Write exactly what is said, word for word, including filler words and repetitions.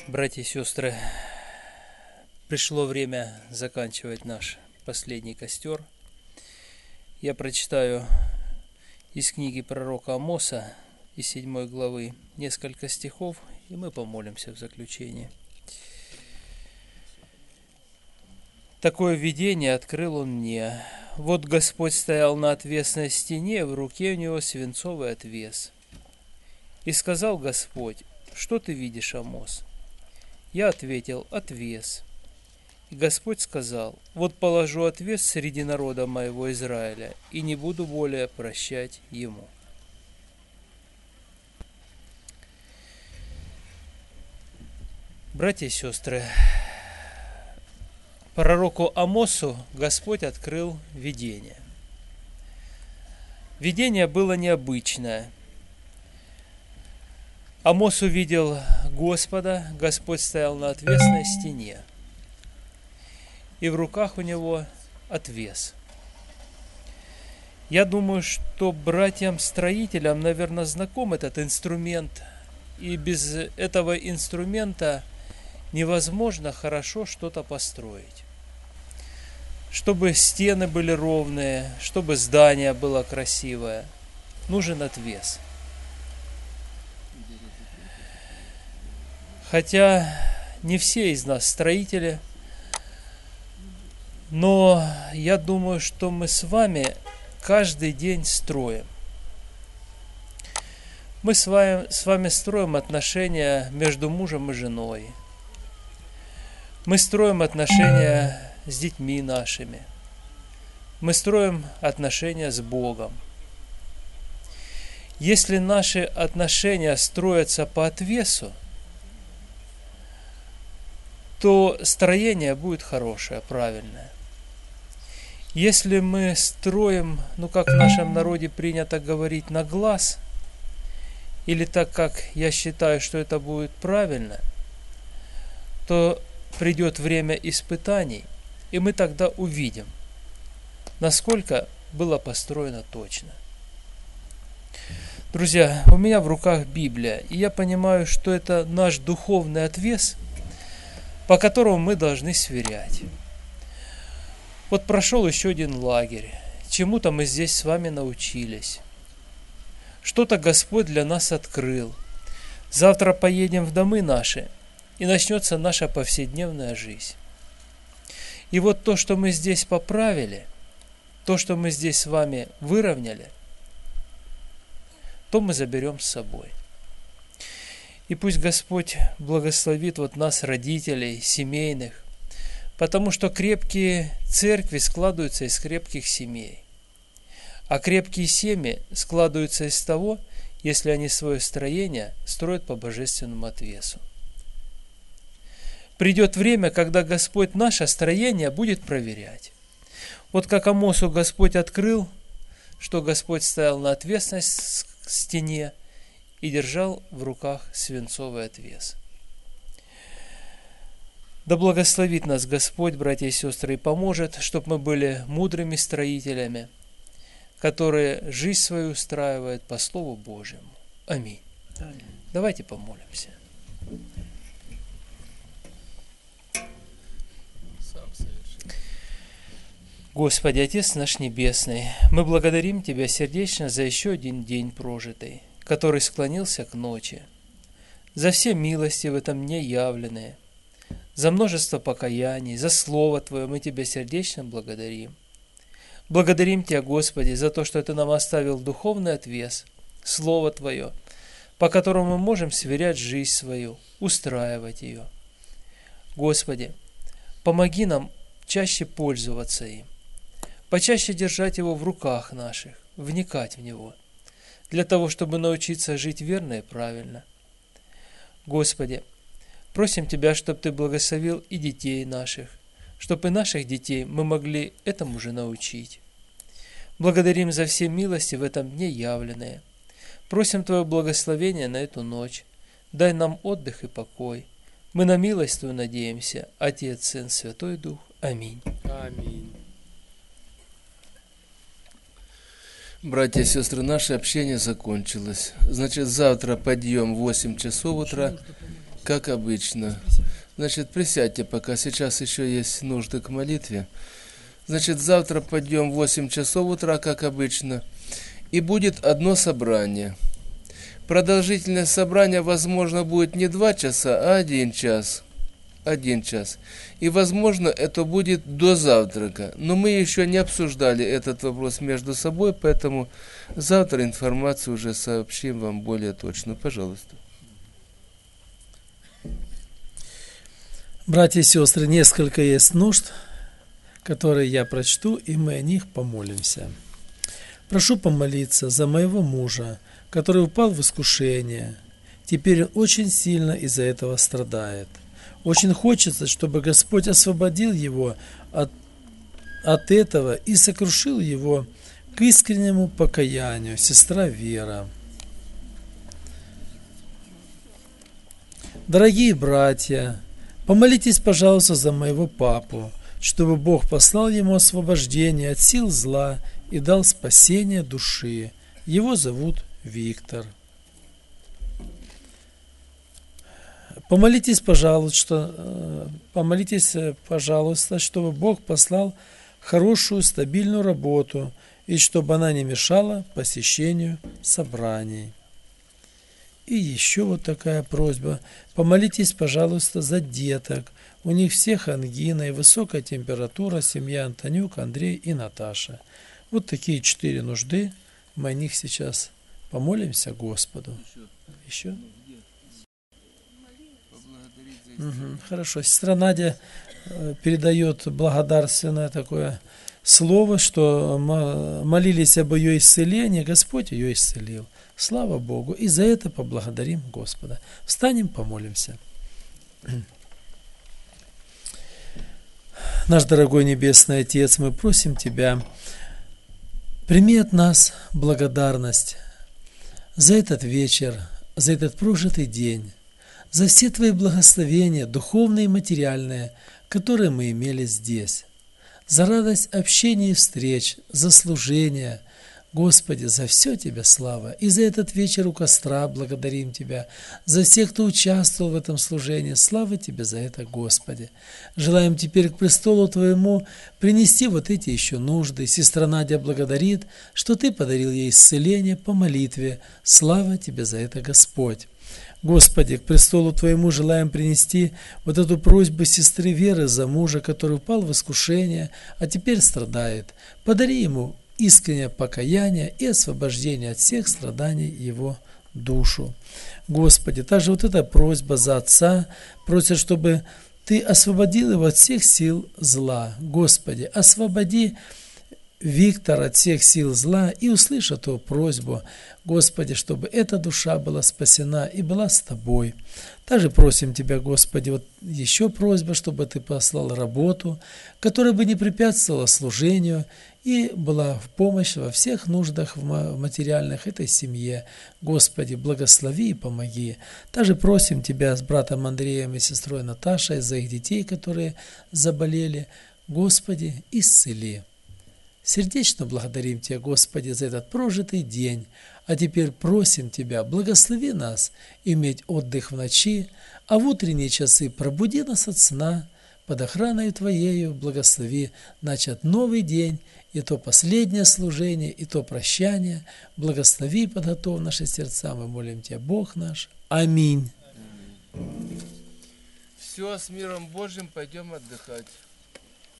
Братья и сестры, пришло время заканчивать наш последний костер. Я прочитаю из книги пророка Амоса, из седьмой главы, несколько стихов, и мы помолимся в заключении. Такое видение открыл он мне. Вот Господь стоял на отвесной стене, в руке у него свинцовый отвес. И сказал Господь: что ты видишь, Амос? Я ответил: отвес. И Господь сказал: вот положу отвес среди народа моего Израиля, и не буду более прощать ему. Братья и сестры, пророку Амосу Господь открыл видение. Видение было необычное. Амос увидел Господа, Господь стоял на отвесной стене, и в руках у него отвес. Я думаю, что братьям-строителям, наверное, знаком этот инструмент, и без этого инструмента невозможно хорошо что-то построить. Чтобы стены были ровные, чтобы здание было красивое, нужен отвес. Хотя не все из нас строители, но я думаю, что мы с вами каждый день строим. Мы с вами, с вами строим отношения между мужем и женой. Мы строим отношения с детьми нашими. Мы строим отношения с Богом. Если наши отношения строятся по отвесу, то строение будет хорошее, правильное. Если мы строим, ну как в нашем народе принято говорить, на глаз, или так как я считаю, что это будет правильно, то придет время испытаний, и мы тогда увидим, насколько было построено точно. Друзья, у меня в руках Библия, и я понимаю, что это наш духовный отвес, по которому мы должны сверять. Вот прошел еще один лагерь. Чему-то мы здесь с вами научились. Что-то Господь для нас открыл. Завтра поедем в домы наши, и начнется наша повседневная жизнь. И вот то, что мы здесь поправили, то, что мы здесь с вами выровняли, то мы заберем с собой. И пусть Господь благословит вот нас, родителей, семейных, потому что крепкие церкви складываются из крепких семей. А крепкие семьи складываются из того, если они свое строение строят по божественному отвесу. Придет время, когда Господь наше строение будет проверять. Вот как Амосу Господь открыл, что Господь стоял на отвесной стене и держал в руках свинцовый отвес. Да благословит нас Господь, братья и сестры, и поможет, чтобы мы были мудрыми строителями, которые жизнь свою устраивают по Слову Божьему. Аминь. Аминь. Давайте помолимся. Господи, Отец наш Небесный, мы благодарим Тебя сердечно за еще один день прожитый, который склонился к ночи, за все милости в этом дне явленные, за множество покаяний, за Слово Твое мы Тебя сердечно благодарим. Благодарим Тебя, Господи, за то, что Ты нам оставил духовный отвес, Слово Твое, по которому мы можем сверять жизнь свою, устраивать ее. Господи, помоги нам чаще пользоваться им, почаще держать его в руках наших, вникать в него, для того, чтобы научиться жить верно и правильно. Господи, просим Тебя, чтобы Ты благословил и детей наших, чтобы и наших детей мы могли этому же научить. Благодарим за все милости в этом дне явленные. Просим Твое благословение на эту ночь. Дай нам отдых и покой. Мы на милость Твою надеемся, Отец, Сын, Святой Дух. Аминь. Аминь. Братья и сестры, наше общение закончилось. Значит, завтра подъем в восемь часов утра как обычно. Значит, присядьте пока, сейчас еще есть нужды к молитве. Значит, завтра пойдем в восемь часов утра, как обычно, и будет одно собрание. Продолжительность собрания, возможно, будет не два часа, а один час. Один час. И, возможно, это будет до завтрака. Но мы еще не обсуждали этот вопрос между собой, поэтому завтра информацию уже сообщим вам более точно. Пожалуйста. Братья и сестры, несколько есть нужд, которые я прочту, и мы о них помолимся. Прошу помолиться за моего мужа, который упал в искушение. Теперь он очень сильно из-за этого страдает. Очень хочется, чтобы Господь освободил его от, от этого и сокрушил его к искреннему покаянию. Сестра Вера. Дорогие братья, помолитесь, пожалуйста, за моего папу, чтобы Бог послал ему освобождение от сил зла и дал спасение души. Его зовут Виктор. Помолитесь, пожалуйста, помолитесь, пожалуйста, чтобы Бог послал хорошую, стабильную работу и чтобы она не мешала посещению собраний. И еще вот такая просьба. Помолитесь, пожалуйста, за деток. У них всех ангина и высокая температура. Семья Антонюк, Андрей и Наташа. Вот такие четыре нужды. Мы о них сейчас помолимся Господу. Еще? Угу, хорошо. Сестра Надя передает благодарственное такое слово, что молились об ее исцелении, Господь ее исцелил. Слава Богу. И за это поблагодарим Господа. Встанем, помолимся. Наш дорогой Небесный Отец, мы просим Тебя, прими от нас благодарность за этот вечер, за этот прожитый день, за все Твои благословения, духовные и материальные, которые мы имели здесь, за радость общения и встреч, за служение. Господи, за все Тебе слава. И за этот вечер у костра благодарим Тебя. За всех, кто участвовал в этом служении. Слава Тебе за это, Господи. Желаем теперь к престолу Твоему принести вот эти еще нужды. Сестра Надя благодарит, что Ты подарил ей исцеление по молитве. Слава Тебе за это, Господь. Господи, к престолу Твоему желаем принести вот эту просьбу сестры Веры за мужа, который упал в искушение, а теперь страдает. Подари ему искреннее покаяние и освобождение от всех страданий его душу. Господи, также вот эта просьба за отца, просят, чтобы Ты освободил его от всех сил зла. Господи, освободи Виктора от всех сил зла и услышь эту просьбу, Господи, чтобы эта душа была спасена и была с Тобой. Также просим Тебя, Господи, вот еще просьба, чтобы Ты послал работу, которая бы не препятствовала служению и была в помощь во всех нуждах материальных этой семье. Господи, благослови и помоги. Также просим Тебя с братом Андреем и сестрой Наташей за их детей, которые заболели. Господи, исцели. Сердечно благодарим Тебя, Господи, за этот прожитый день, а теперь просим Тебя, благослови нас иметь отдых в ночи, а в утренние часы пробуди нас от сна, под охраной Твоею благослови начат новый день, и то последнее служение, и то прощание. Благослови и подготовь наши сердца, мы молим Тебя, Бог наш. Аминь. Все, с миром Божьим, пойдем отдыхать.